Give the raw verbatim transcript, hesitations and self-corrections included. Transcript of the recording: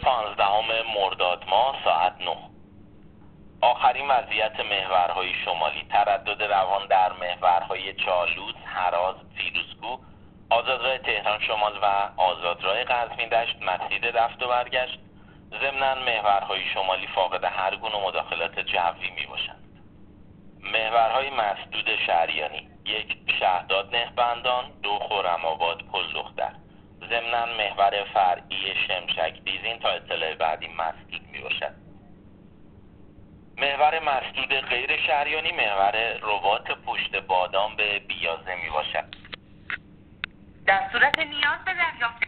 پانزدهم مرداد ماه ساعت نه. آخرین وضعیت محورهای شمالی: تردد روان در محورهای چالوس، هراز، فیروزکوه، آزادراه تهران شمال و آزادراه قزوین دشت مسیر رفت و برگشت. ضمناً محورهای شمالی فاقد هر گونه مداخلات جوی می باشند. محورهای مسدود شهریانی: یک شهداد نهبندان، دو خرم‌آباد پلدختر. ضمناً محور فرعی شمشک دیزین تا اطلاع بعدی مسدود می باشد. محور مسدود غیر شهریانی محور رباط پشت بادام به بیازه می باشد. در صورت نیاز به دریافت